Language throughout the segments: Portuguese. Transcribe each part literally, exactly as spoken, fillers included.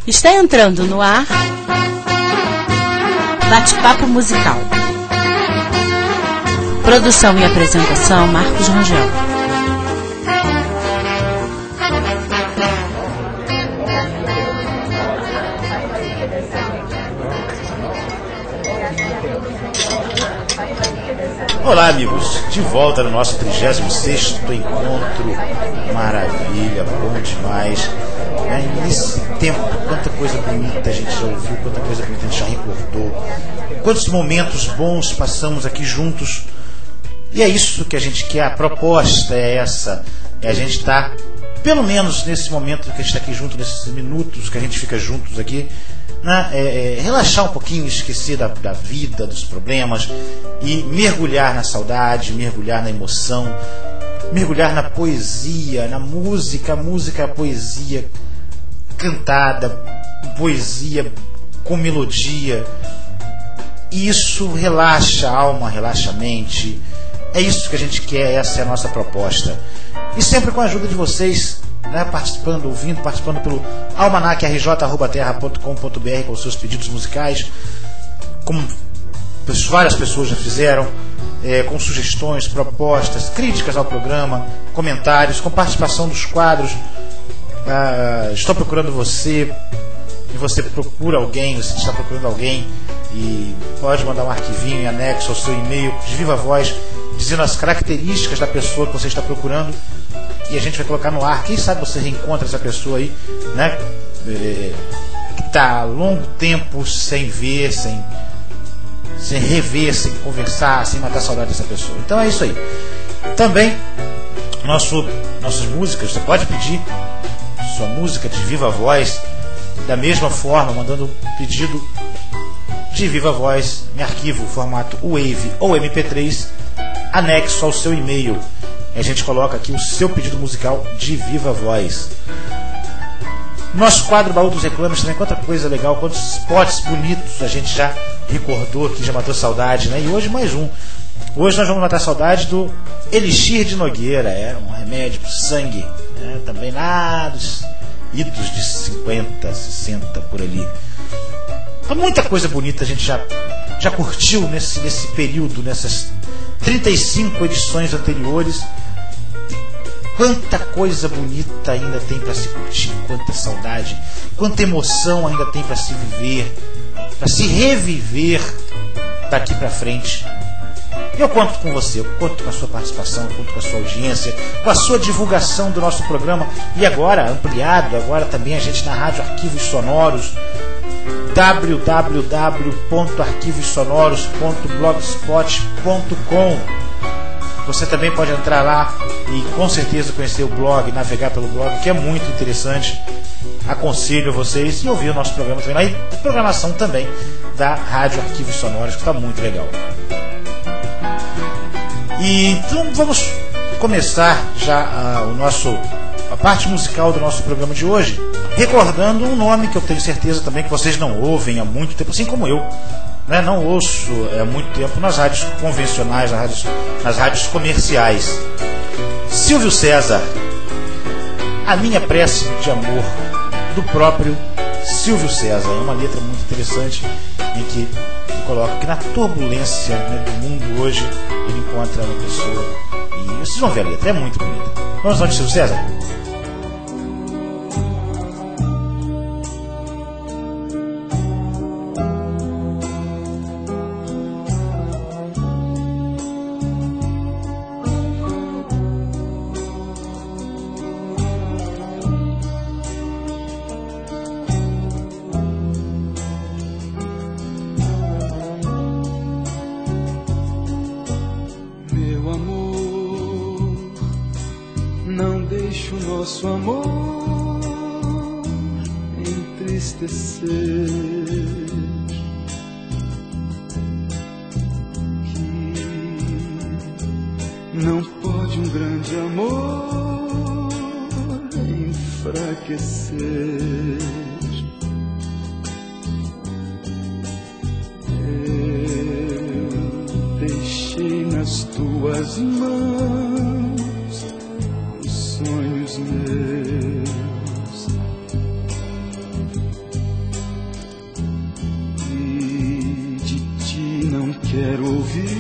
Está entrando no ar Bate-Papo Musical. Produção e apresentação Marcos Rangel. Olá, amigos, de volta no nosso trigésimo sexto encontro. Maravilha, bom demais. É, nesse tempo, quanta coisa bonita a gente já ouviu, quanta coisa bonita a gente já recordou, quantos momentos bons passamos aqui juntos. E é isso que a gente quer, a proposta é essa, é a gente estar, tá, pelo menos nesse momento que a gente está aqui junto, nesses minutos que a gente fica juntos aqui, né, é, é, relaxar um pouquinho, esquecer da, da vida, dos problemas e mergulhar na saudade, mergulhar na emoção, mergulhar na poesia, na música, música, poesia cantada, poesia com melodia. Isso relaxa a alma, relaxa a mente. É isso que a gente quer, essa é a nossa proposta. E sempre com a ajuda de vocês, né, participando, ouvindo, participando pelo almanac r j arroba terra ponto com ponto b r com os seus pedidos musicais, como várias pessoas já fizeram, é, com sugestões, propostas, críticas ao programa, comentários, com participação dos quadros. Ah, estou procurando você, e você procura alguém, você está procurando alguém, e pode mandar um arquivinho em anexo ao seu e-mail de viva voz, dizendo as características da pessoa que você está procurando, e a gente vai colocar no ar. Quem sabe você reencontra essa pessoa aí, né, é, que está há longo tempo sem ver, sem, sem rever, sem conversar, sem matar a saudade dessa pessoa. Então é isso aí. Também nosso, nossas músicas, você pode pedir sua música de viva voz da mesma forma, mandando pedido de viva voz em arquivo, formato wave ou M P três, anexo ao seu e-mail. A gente coloca aqui o seu pedido musical de viva voz. Nosso quadro Baú dos Reclames também, quanta coisa legal, quantos spots bonitos a gente já recordou aqui, já matou saudade, né? E hoje mais um. Hoje nós vamos matar saudade do Elixir de Nogueira, era um remédio para o sangue, né? Também lá dos idos de cinquenta, sessenta, por ali. Então, muita coisa bonita a gente já, já curtiu nesse, nesse período, nessas trinta e cinco edições anteriores. Quanta coisa bonita ainda tem para se curtir, quanta saudade, quanta emoção ainda tem para se viver, para se reviver daqui para frente. Eu conto com você, eu conto com a sua participação, eu conto com a sua audiência, com a sua divulgação do nosso programa. E agora, ampliado, agora também a gente na Rádio Arquivos Sonoros, w w w ponto arquivos sonoros ponto blogspot ponto com. Você também pode entrar lá e com certeza conhecer o blog, navegar pelo blog, que é muito interessante. Aconselho a vocês e ouvir o nosso programa também lá, e a programação também da Rádio Arquivos Sonoros, que está muito legal. E então vamos começar já uh, o nosso, a parte musical do nosso programa de hoje, recordando um nome que eu tenho certeza também que vocês não ouvem há muito tempo, assim como eu, né? Não ouço há muito tempo nas rádios convencionais, nas rádios, nas rádios comerciais. Silvio César, A Minha Prece de Amor, do próprio Silvio César. É uma letra muito interessante em que ele coloca que na turbulência, né, do mundo hoje ele encontra uma pessoa, e vocês vão ver a letra, é muito bonita. Vamos lá de Silvio César? Nosso amor entristecer, que não pode um grande amor enfraquecer. Eu deixei nas tuas mãos os sonhos meus, quero ouvir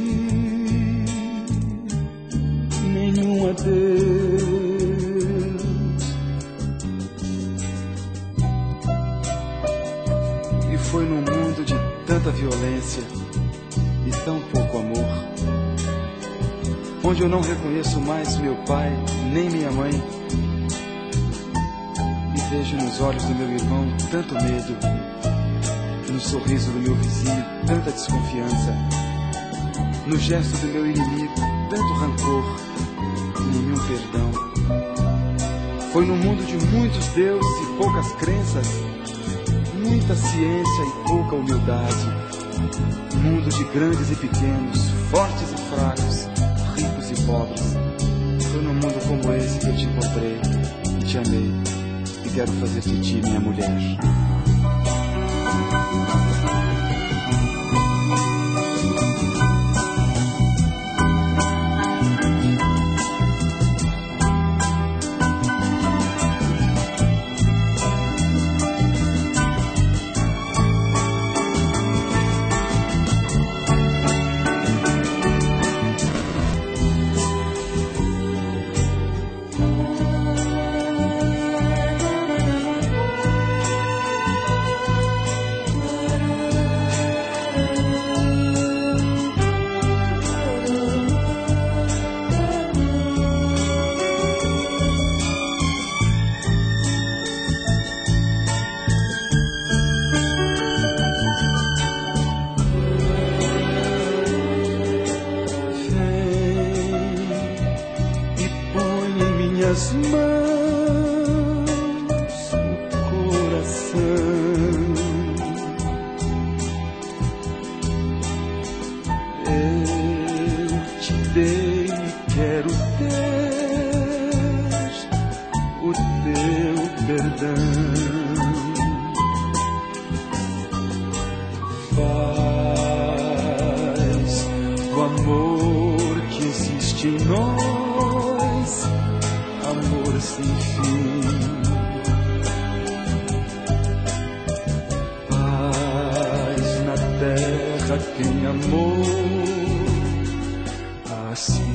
nenhum adeus. E foi num mundo de tanta violência e tão pouco amor, onde eu não reconheço mais meu pai nem minha mãe, e vejo nos olhos do meu irmão tanto medo, no sorriso do meu vizinho tanta desconfiança, no gesto do meu inimigo tanto rancor e nenhum perdão. Foi num mundo de muitos deuses e poucas crenças, muita ciência e pouca humildade, mundo de grandes e pequenos, fortes e fracos, ricos e pobres. Foi num mundo como esse que eu te encontrei e te amei, e quero fazer de ti minha mulher. As mãos, o coração, eu te dei e quero ter o teu perdão. Faz o amor que existe em nós, amor sem fim. Paz na terra quem amou assim.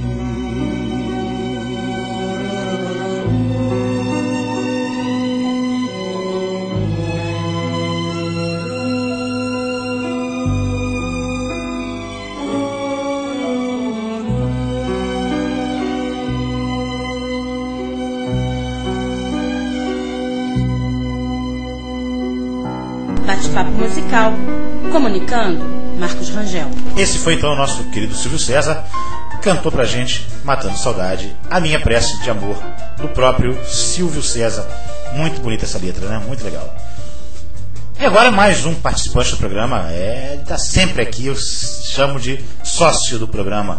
Bate-papo musical. Comunicando, Marcos Rangel. Esse foi então o nosso querido Silvio César, cantou pra gente Matando Saudade, a minha prece de amor, do próprio Silvio César. Muito bonita essa letra, né? Muito legal. E agora mais um participante do programa, é, tá sempre aqui, eu chamo de sócio do programa.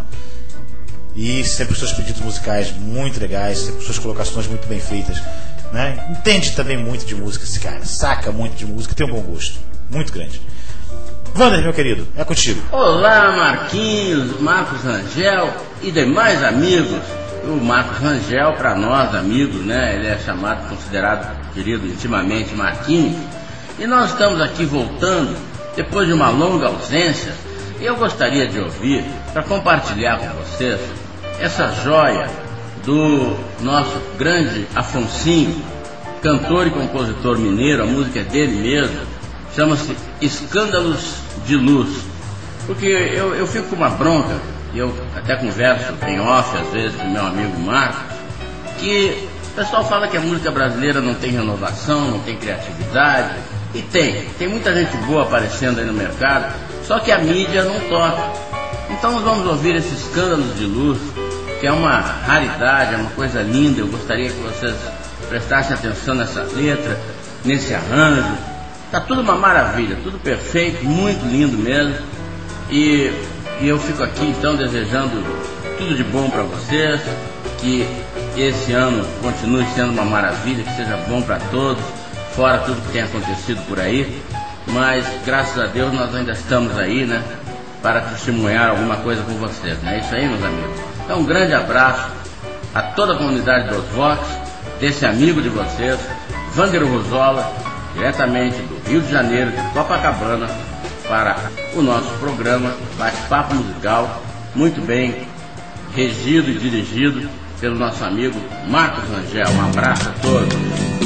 E sempre os seus pedidos musicais muito legais, sempre suas colocações muito bem feitas, né? Entende também muito de música esse cara, saca muito de música, tem um bom gosto, muito grande. Wander, meu querido, é contigo. Olá, Marquinhos, Marcos Rangel e demais amigos. O Marcos Rangel, para nós amigos, né, ele é chamado, considerado, querido, intimamente Marquinhos. E nós estamos aqui voltando, depois de uma longa ausência, e eu gostaria de ouvir, para compartilhar com vocês, essa joia do nosso grande Afonsinho, cantor e compositor mineiro. A música é dele mesmo, chama-se Escândalos de Luz. Porque eu, eu fico com uma bronca, e eu até converso em off às vezes com meu amigo Marcos, que o pessoal fala que a música brasileira não tem renovação, não tem criatividade, e tem, tem muita gente boa aparecendo aí no mercado, só que a mídia não toca. Então nós vamos ouvir esse Escândalos de Luz, que é uma raridade, é uma coisa linda. Eu gostaria que vocês prestassem atenção nessa letra, nesse arranjo. Tá tudo uma maravilha, tudo perfeito, muito lindo mesmo. E, e eu fico aqui então desejando tudo de bom para vocês, que esse ano continue sendo uma maravilha, que seja bom para todos, fora tudo que tem acontecido por aí. Mas graças a Deus nós ainda estamos aí, né, para testemunhar alguma coisa com vocês, não é isso aí, meus amigos? Então um grande abraço a toda a comunidade dos Vox, desse amigo de vocês, Wander Rosola, diretamente do Rio de Janeiro, de Copacabana, para o nosso programa Bate-Papo Musical, muito bem regido e dirigido pelo nosso amigo Marcos Rangel. Um abraço a todos.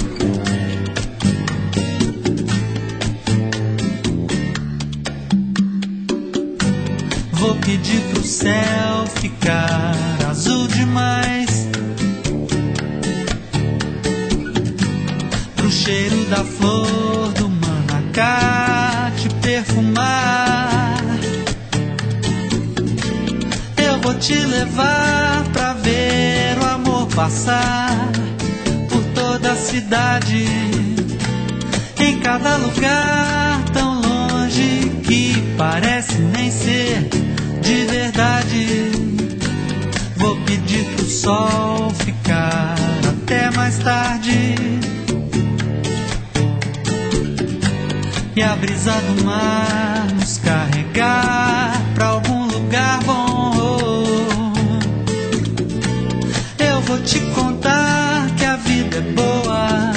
Vou pedir pro céu ficar azul demais, pro cheiro da flor do manacá te perfumar. Eu vou te levar pra ver o amor passar por toda a cidade, em cada lugar tão longe que parece nem ser de verdade. Vou pedir pro sol ficar até mais tarde, e a brisa do mar nos carregar pra algum lugar bom. Eu vou te contar que a vida é boa,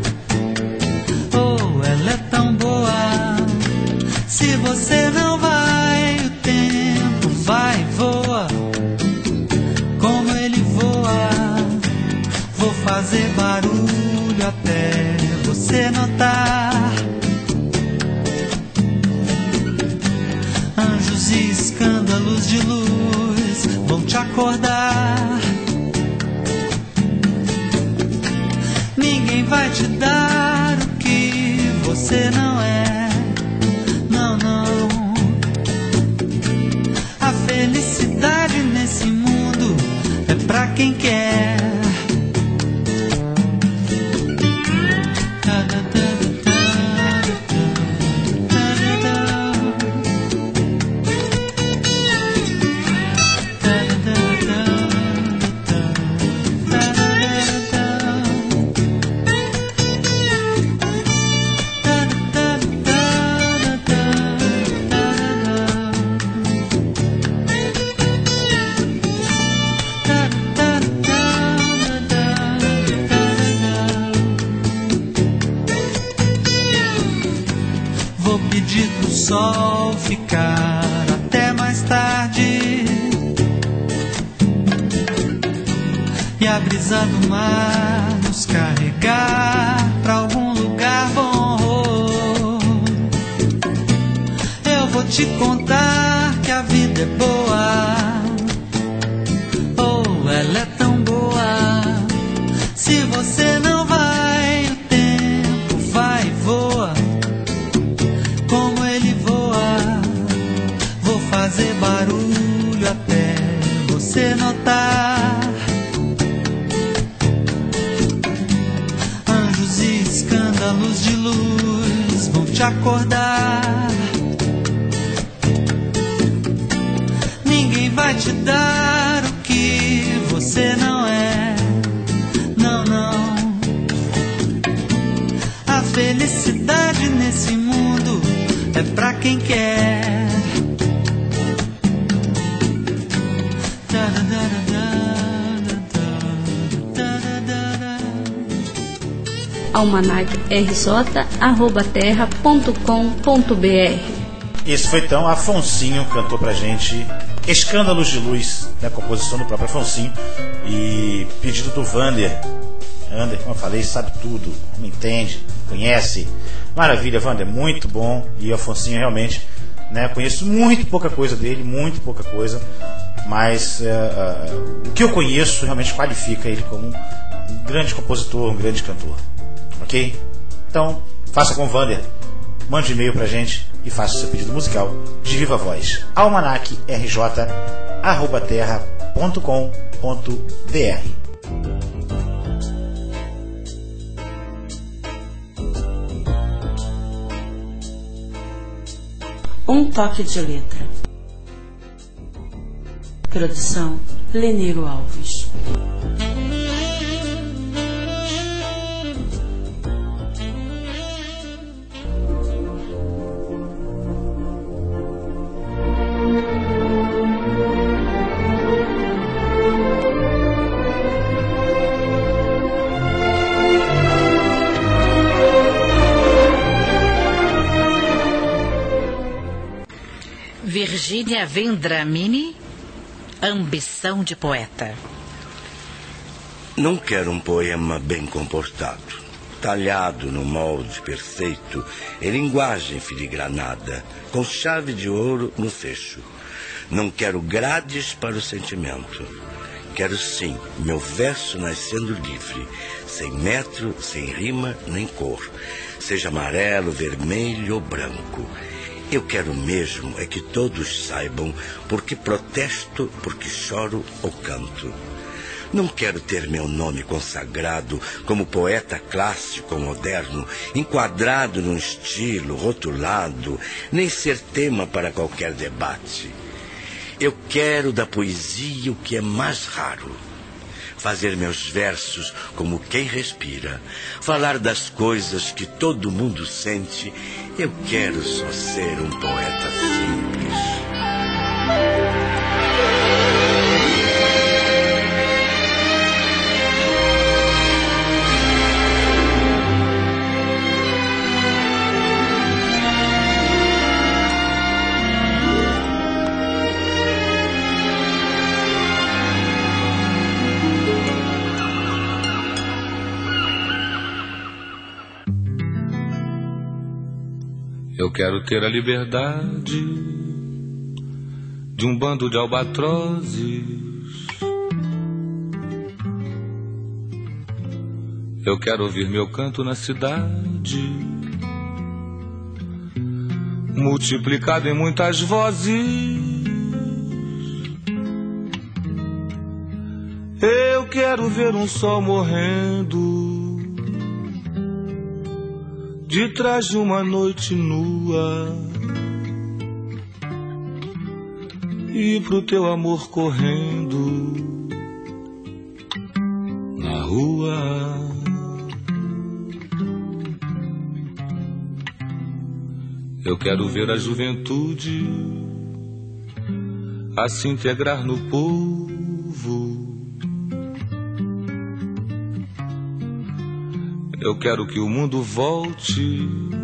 oh, ela é tão boa. Se você não vai, o tempo vai e voa, como ele voa. Vou fazer barulho até você notar. Anjos e escândalos de luz vão te acordar. Ninguém vai te dar o que você não é, não, não. A felicidade nesse mundo é pra quem quer. Sol ficar até mais tarde, e a brisa do mar nos carregar pra algum lugar bom. Eu vou te contar que a vida é boa, oh, ela é tão boa. Se você não vai, o tempo vai e voa, como ele voa. Vou fazer barulho até você notar. Anjos e escândalos de luz vão te acordar. Ninguém vai te dar o que você não é, não, não. A felicidade nesse mundo é pra quem quer. almanac r j arroba terra ponto com ponto b r. Esse foi então Afonsinho, cantou pra gente Escândalos de Luz, né, composição do próprio Afonsinho, e pedido do Vander. Vander, como eu falei, sabe tudo, me entende, conhece. Maravilha, Vander, muito bom. E o Afonsinho realmente, né, conheço muito pouca coisa dele, muito pouca coisa, mas uh, uh, o que eu conheço realmente qualifica ele como um grande compositor, um grande cantor. Ok? Então, faça com o Vander, mande um e-mail pra gente e faça o seu pedido musical de viva voz. almanac r j arroba terra ponto com ponto b r. Um toque de letra. Produção Leneiro Alves. Virgínia Vendramini, Ambição de Poeta. Não quero um poema bem comportado, talhado no molde perfeito, em linguagem filigranada, com chave de ouro no fecho. Não quero grades para o sentimento. Quero sim meu verso nascendo livre, sem metro, sem rima nem cor, seja amarelo, vermelho ou branco. Eu quero mesmo é que todos saibam por que protesto, por que choro ou canto. Não quero ter meu nome consagrado como poeta clássico ou moderno, enquadrado num estilo, rotulado, nem ser tema para qualquer debate. Eu quero da poesia o que é mais raro. Fazer meus versos como quem respira. Falar das coisas que todo mundo sente. Eu quero só ser um poeta simples. Eu quero ter a liberdade de um bando de albatrozes. Eu quero ouvir meu canto na cidade, multiplicado em muitas vozes. Eu quero ver um sol morrendo de trás de uma noite nua, e pro teu amor correndo na rua. Eu quero ver a juventude a se integrar no povo. Eu quero que o mundo volte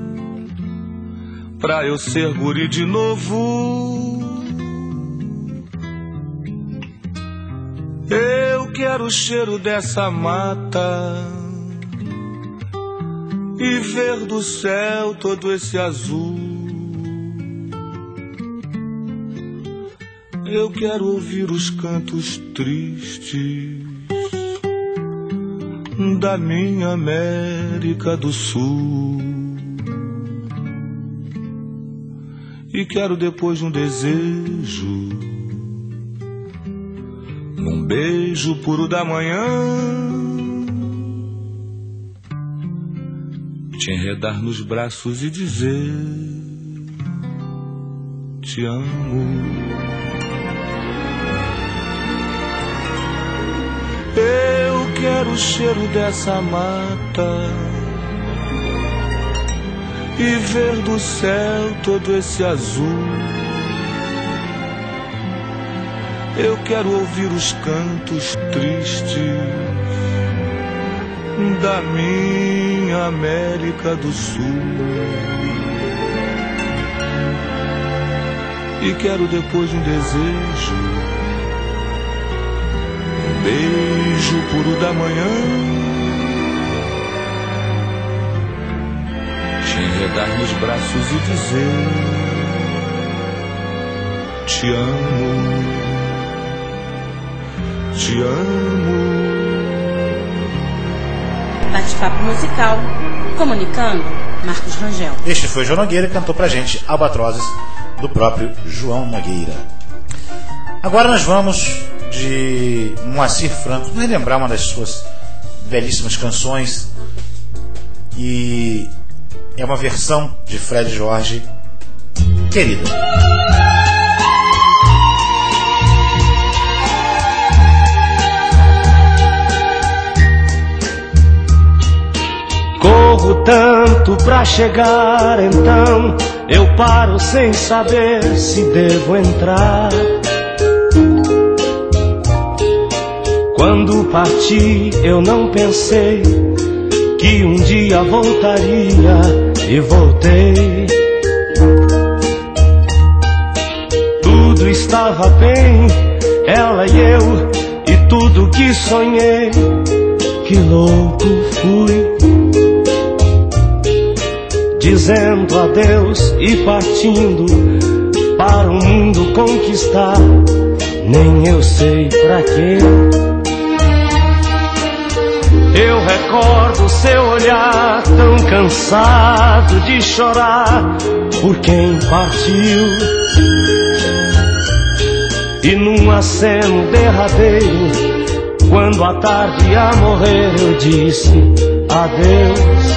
pra eu ser guri de novo. Eu quero o cheiro dessa mata e ver do céu todo esse azul. Eu quero ouvir os cantos tristes da minha América do Sul. E quero depois de um desejo, num beijo puro da manhã, te enredar nos braços e dizer te amo. Eu quero o cheiro dessa mata e ver do céu todo esse azul. Eu quero ouvir os cantos tristes da minha América do Sul. E quero depois de um desejo, um beijo puro da manhã, te enredar nos braços e dizer te amo, te amo. Bate-papo musical, comunicando, Marcos Rangel. Este foi João Nogueira e cantou pra gente Albatrozes, do próprio João Nogueira. Agora nós vamos de Moacir Franco, relembrar uma das suas belíssimas canções, e é uma versão de Fred Jorge, Querida. Corro tanto pra chegar, então eu paro sem saber se devo entrar. Quando parti eu não pensei que um dia voltaria, e voltei. estava bem, ela e eu, e tudo que sonhei. Que louco fui, dizendo adeus e partindo para o mundo conquistar. Nem eu sei pra quê. Eu recordo seu olhar tão cansado de chorar por quem partiu. E num aceno derradeiro, quando a tarde ia morrer, eu disse adeus.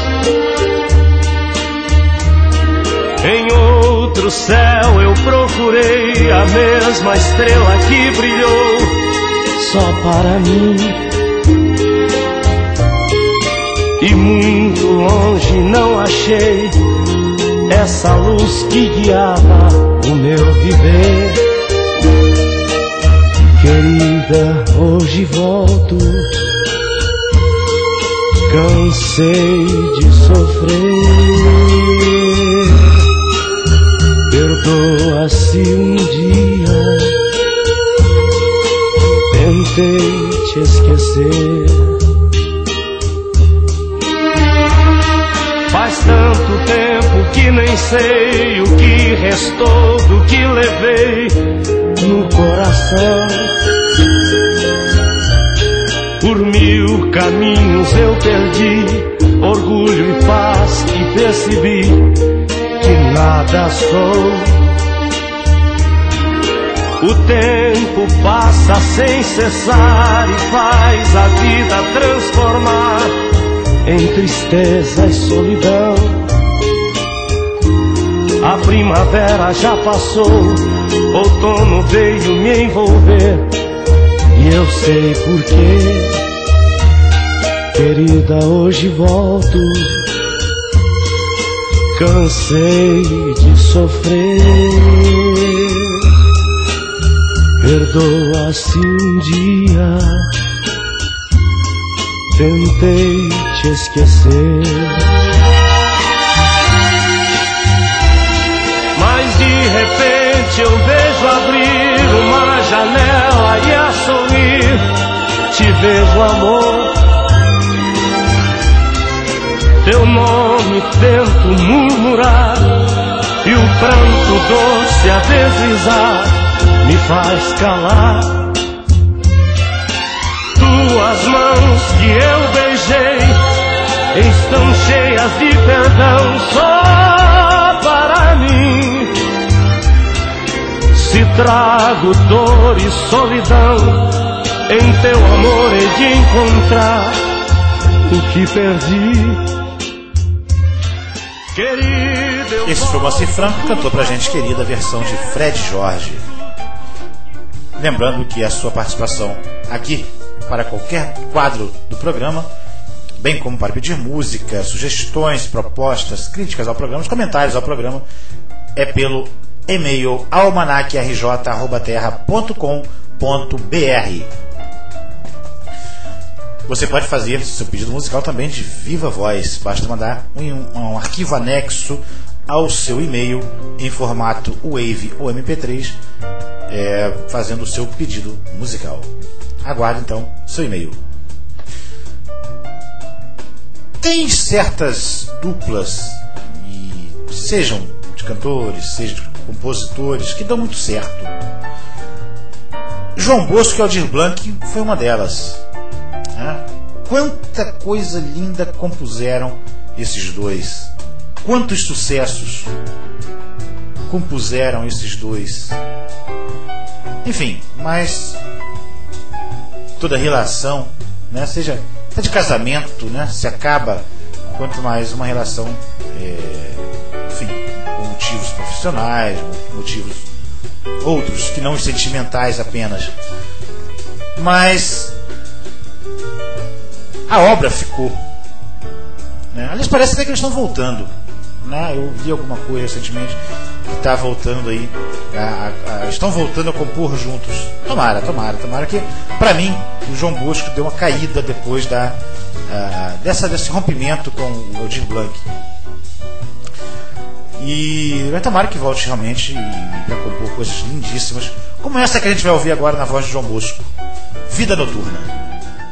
Em outro céu eu procurei a mesma estrela que brilhou só para mim. E muito longe não achei essa luz que guiava o meu viver. Querida, hoje volto, cansei de sofrer. Perdoa se um dia tentei te esquecer. Faz tanto tempo que nem sei o que restou do que levei no coração. Por mil caminhos eu perdi orgulho e paz e percebi que nada sou. O tempo passa sem cessar e faz a vida transformar em tristeza e solidão. A primavera já passou, outono veio me envolver, e eu sei porquê. Querida, hoje volto, cansei de sofrer. Perdoa se um dia tentei te esquecer. Mas de repente eu vejo abrir uma janela e a sorrir te vejo, amor. Teu nome tento murmurar e o pranto doce a deslizar me faz calar. Tuas mãos que eu beijei estão cheias de perdão só para mim. Se trago dor e solidão, em teu amor hei de encontrar o que perdi. Querido, esse foi o Moacir Franco, cantou pra gente querida a versão de Fred Jorge. Lembrando que a sua participação aqui para qualquer quadro do programa, bem como para pedir música, sugestões, propostas, críticas ao programa, os comentários ao programa, é pelo e-mail almanac r j arroba terra ponto com ponto b r. Você pode fazer seu pedido musical também de viva voz. Basta mandar um, um arquivo anexo ao seu e-mail em formato WAV ou M P três, é, fazendo o seu pedido musical. Aguarde então seu e-mail. Tem certas duplas, e sejam de cantores, sejam de compositores, que dão muito certo. João Bosco e Aldir Blanc foi uma delas. Ah, quanta coisa linda compuseram esses dois. Quantos sucessos compuseram esses dois. Enfim, mas toda relação, né, seja até de casamento, né, se acaba, quanto mais uma relação, é, enfim, com motivos profissionais, motivos outros que não os sentimentais apenas. Mas a obra ficou, né? Aliás, parece até que eles estão voltando, né? Eu vi alguma coisa recentemente que está voltando aí, a, a, a, estão voltando a compor juntos. Tomara, tomara, tomara que, para mim, o João Bosco deu uma caída depois da, a, dessa, desse rompimento com o Aldir Blanc. E vai tomara que volte realmente para compor coisas lindíssimas, como essa que a gente vai ouvir agora na voz de João Bosco, Vida Noturna.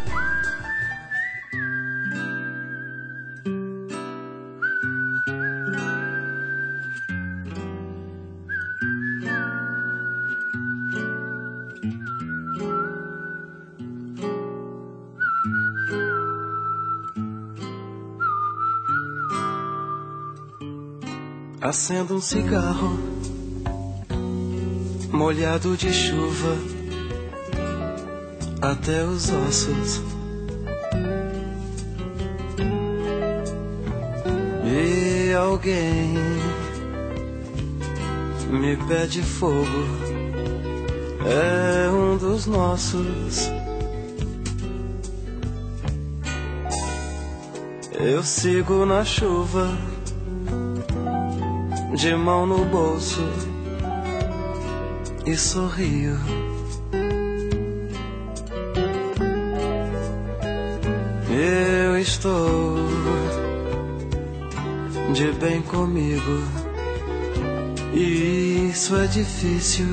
Acendo um cigarro molhado de chuva até os ossos, e alguém me pede fogo, é um dos nossos. Eu sigo na chuva, de mão no bolso, e sorrio. Eu estou de bem comigo, e isso é difícil.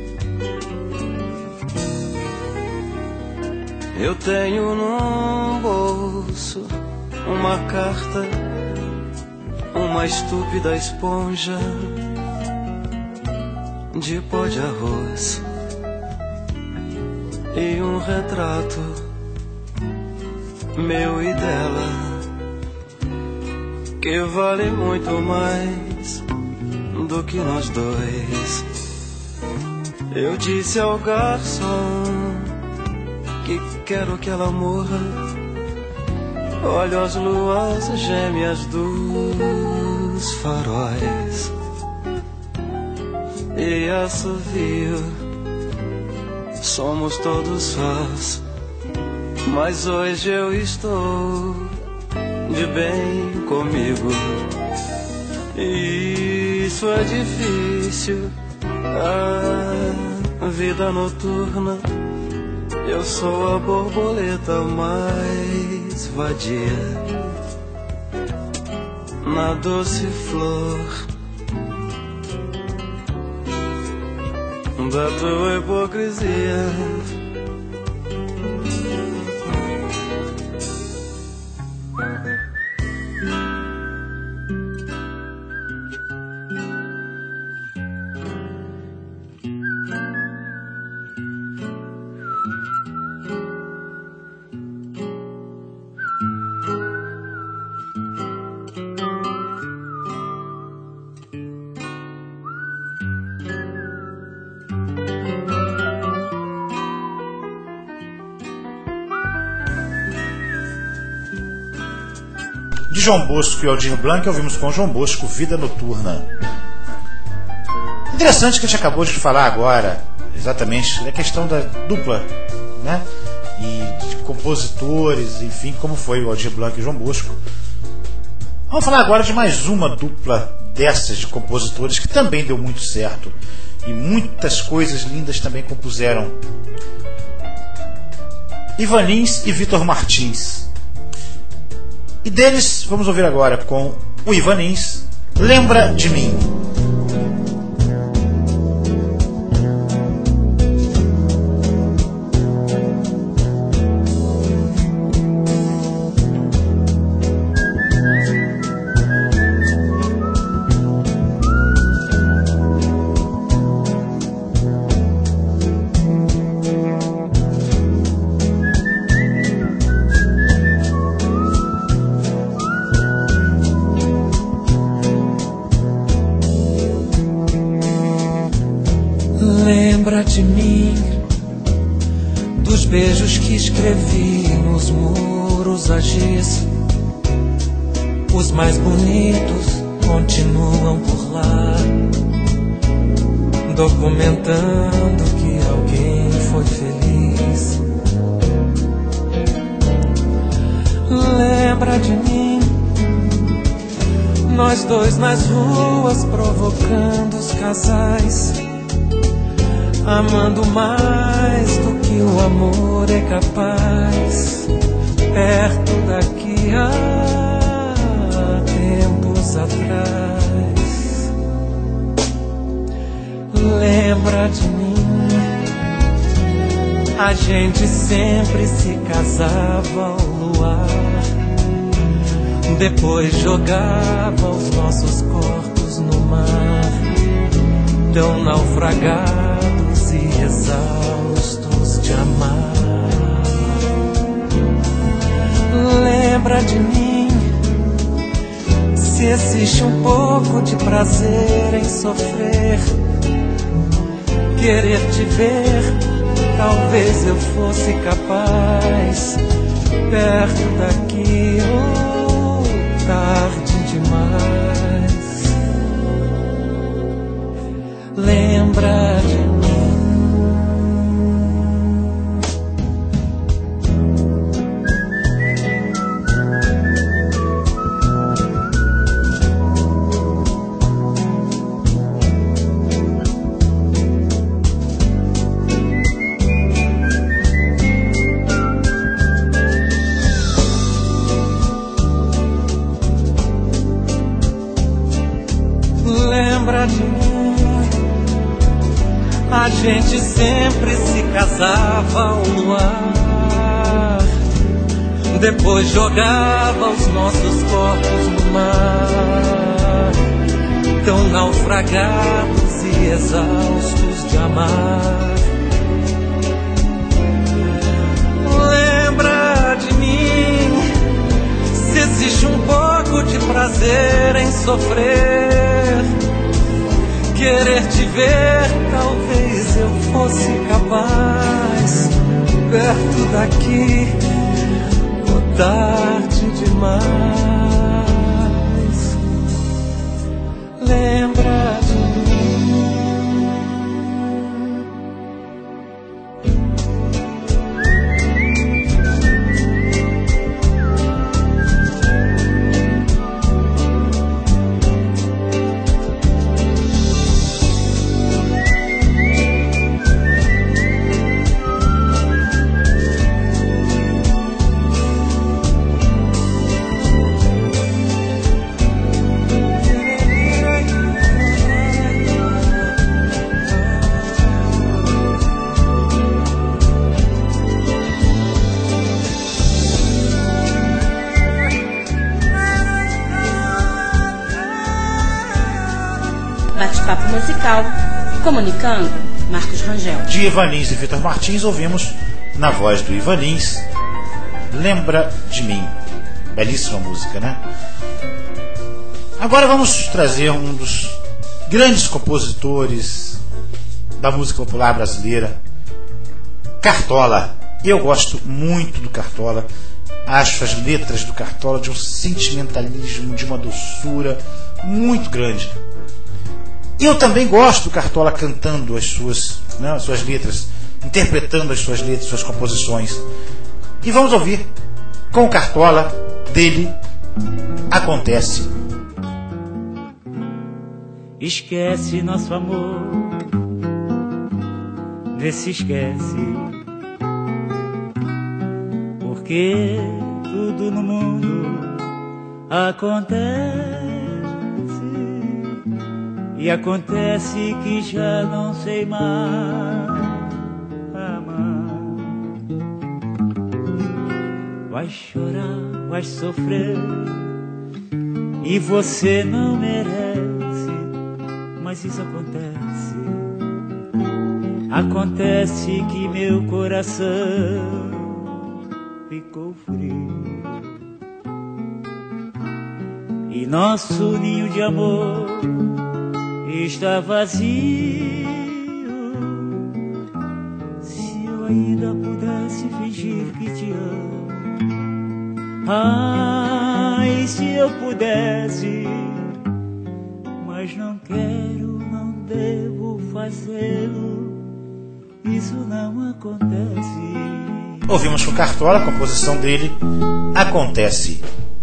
Eu tenho num bolso uma carta, uma estúpida esponja de pó de arroz e um retrato meu e dela, que vale muito mais do que nós dois. Eu disse ao garçom que quero que ela morra. Olho as luas gêmeas dos faróis e assovio. Somos todos sós, mas hoje eu estou de bem comigo. E isso é difícil, a vida noturna. Eu sou a borboleta mais vadia na doce flor da tua hipocrisia. De João Bosco e Aldir Blanc, ouvimos com João Bosco Vida Noturna. Interessante que a gente acabou de falar agora, exatamente, da questão da dupla, né? E de compositores, enfim, como foi o Aldir Blanc e João Bosco. Vamos falar agora de mais uma dupla dessas de compositores que também deu muito certo e muitas coisas lindas também compuseram. Ivan Lins e Vitor Martins. E deles, vamos ouvir agora com o Ivan Lins, Lembra de Mim. Lembra de mim, dos beijos que escrevi nos muros a giz. Os mais bonitos continuam por lá, documentando que alguém foi feliz. Lembra de mim, nós dois nas ruas provocando os casais, amando mais do que o amor é capaz, perto daqui há tempos atrás. Lembra de mim? A gente sempre se casava ao luar, depois jogava os nossos corpos no mar, tão naufragados e exaustos de amar. Lembra de mim? Se existe um pouco de prazer em sofrer, querer te ver, talvez eu fosse capaz, perto daqui ou tarde demais. Lembra de mim? A gente sempre se casava ao luar, depois jogava os nossos corpos no mar, tão naufragados e exaustos de amar. Lembra de mim? Se existe um pouco de prazer em sofrer, querer te ver, talvez eu fosse capaz, perto daqui, ou tarde demais. Lembra de mim? Bate-papo musical, comunicando, Marcos Rangel. De Ivan Lins e Vitor Martins, ouvimos na voz do Ivan Lins, Lembra de Mim. Belíssima música, né? Agora vamos trazer um dos grandes compositores da música popular brasileira, Cartola. Eu gosto muito do Cartola. Acho as letras do Cartola de um sentimentalismo, de uma doçura muito grande. Eu também gosto do Cartola cantando as suas, né, as suas letras, interpretando as suas letras, suas composições. E vamos ouvir com o Cartola dele Acontece. Esquece nosso amor, vê se esquece, porque tudo no mundo acontece. E acontece que já não sei mais amar. Vai chorar, vai sofrer, e você não merece, mas isso acontece. Acontece que meu coração ficou frio, e nosso ninho de amor está vazio. Se eu ainda pudesse fingir que te amo, ai, se eu pudesse, mas não quero, não devo fazê-lo, isso não acontece. Ouvimos com Cartola, a composição dele Acontece.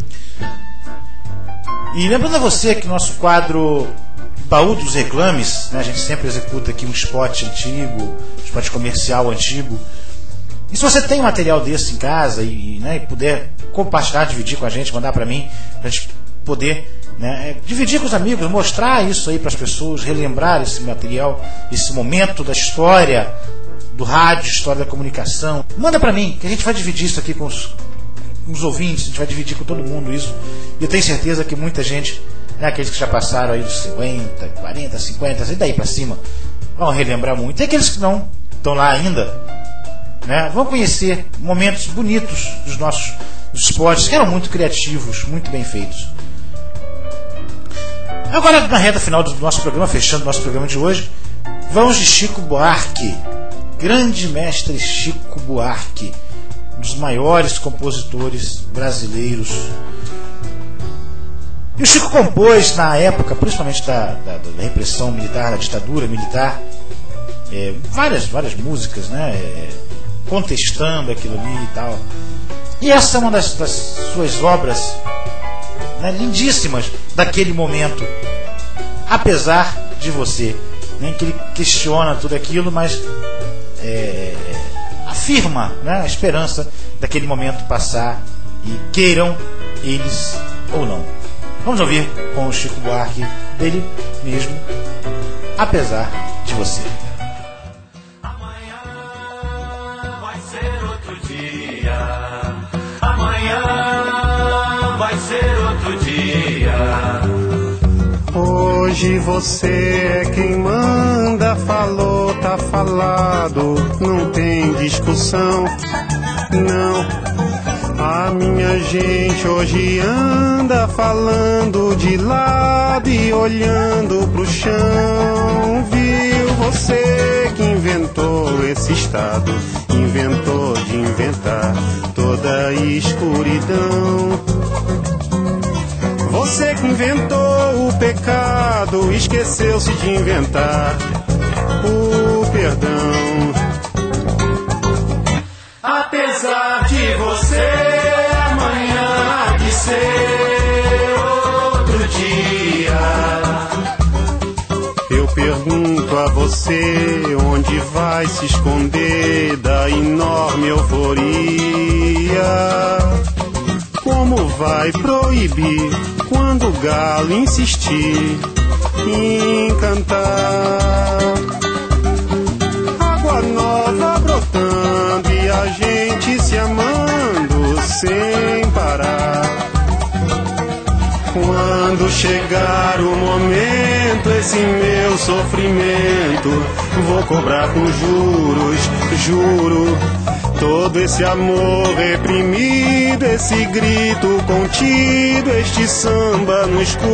E lembrando a você que nosso quadro Baú dos Reclames, né, a gente sempre executa aqui um spot antigo, um spot comercial antigo. E se você tem um material desse em casa e, né, e puder compartilhar, dividir com a gente, mandar para mim, pra gente poder né? É dividir com os amigos, mostrar isso aí para as pessoas, relembrar esse material, esse momento da história do rádio, história da comunicação. Manda para mim, que a gente vai dividir isso aqui com os, com os ouvintes, a gente vai dividir com todo mundo isso. E eu tenho certeza que muita gente, né, aqueles que já passaram aí dos cinquenta, quarenta, cinquenta, e daí para cima, vão relembrar muito. E aqueles que não estão lá ainda, né, vão conhecer momentos bonitos dos nossos dos esportes, que eram muito criativos, muito bem feitos. Agora, na reta final do nosso programa, fechando o nosso programa de hoje, vamos de Chico Buarque. Grande mestre Chico Buarque, um dos maiores compositores brasileiros. E o Chico compôs na época, principalmente da, da, da repressão militar, da ditadura militar, é, várias, várias músicas, né, é, contestando aquilo ali e tal. E essa é uma das, das suas obras, né, lindíssimas daquele momento, Apesar de Você, né, que ele questiona tudo aquilo, mas é, afirma, né, a esperança daquele momento passar, e queiram eles ou não. Vamos ouvir com o Chico Buarque, dele mesmo, Apesar de Você. Amanhã vai ser outro dia. Amanhã vai ser outro dia. Hoje você é quem manda, falou, tá falado, não tem discussão, não. A minha gente hoje anda falando de lado e olhando pro chão. Viu você que inventou esse estado, inventou de inventar toda a escuridão. Você que inventou o pecado, esqueceu-se de inventar o perdão. Apesar de você, amanhã há de ser outro dia. Eu pergunto a você, onde vai se esconder da enorme euforia? Como vai proibir quando o galo insistir em cantar? Água nova brotando e a gente se amando sem parar. Quando chegar o momento, esse meu sofrimento vou cobrar com juros, juro. Todo esse amor reprimido, esse grito contido, este samba no escuro.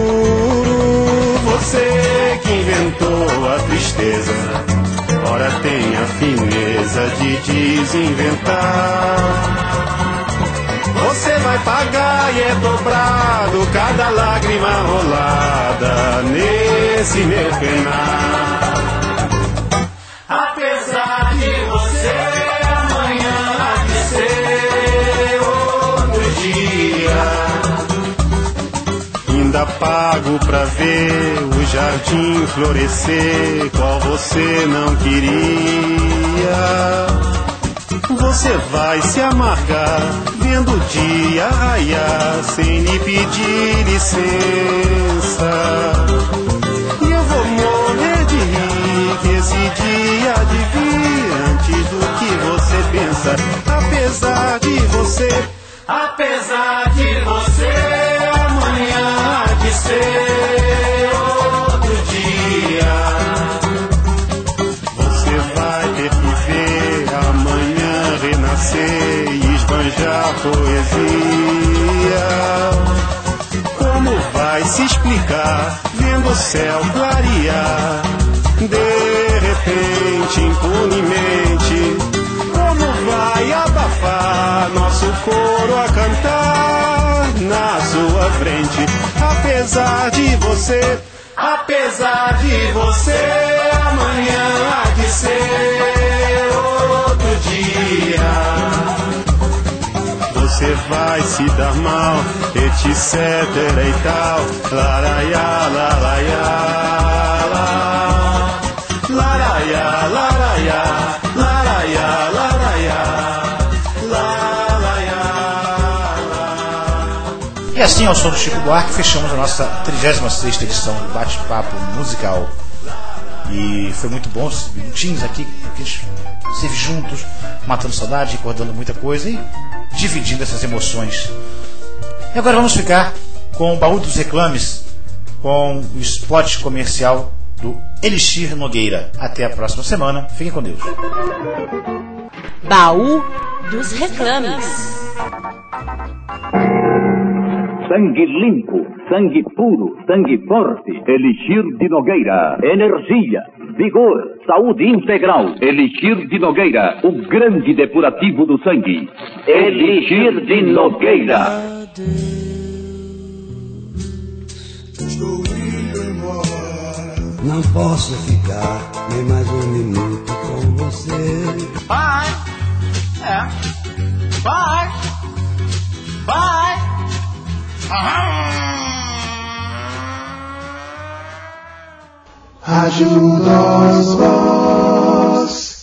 Você que inventou a tristeza, ora tem a fineza de desinventar. Você vai pagar e é dobrado cada lágrima rolada nesse meu penar. Apesar de você, amanhã há de ser outro dia. Ainda pago pra ver o jardim florescer, qual você não queria. Você vai se amargar vendo o dia raiar sem lhe pedir licença. E eu vou morrer de rir que esse dia há de vir antes do que você pensa. Apesar de você, apesar de você, amanhã há de ser outro dia. Você vai ter que ver amanhã renascer e esbanjar poesia. Como vai se explicar vendo o céu clarear de repente, impunemente? Como vai abafar nosso coro a cantar na sua frente? Apesar de você, apesar de você, amanhã há de ser outro dia. Você vai se dar mal, etc e tal. Laraiá, laraiá, lá. Laraiá, laraiá, laraiá, laraiá, laraiá, lá. E assim Assim, ao som do Chico Buarque, fechamos a nossa trigésima sexta edição do Bate-Papo Musical. E foi muito bom esses minutinhos aqui, que a gente esteve juntos, matando saudade, recordando muita coisa e dividindo essas emoções. E agora vamos ficar com o Baú dos Reclames, com o spot comercial do Elixir Nogueira. Até a próxima semana. Fiquem com Deus. Baú dos Reclames. Sangue limpo, sangue puro, sangue forte. Elixir de Nogueira. Energia, vigor, saúde integral. Elixir de Nogueira, o grande depurativo do sangue. Elixir de Nogueira. Não posso ficar nem mais um minuto com você. Bye. É. Bye. Bye. Ajuda-os,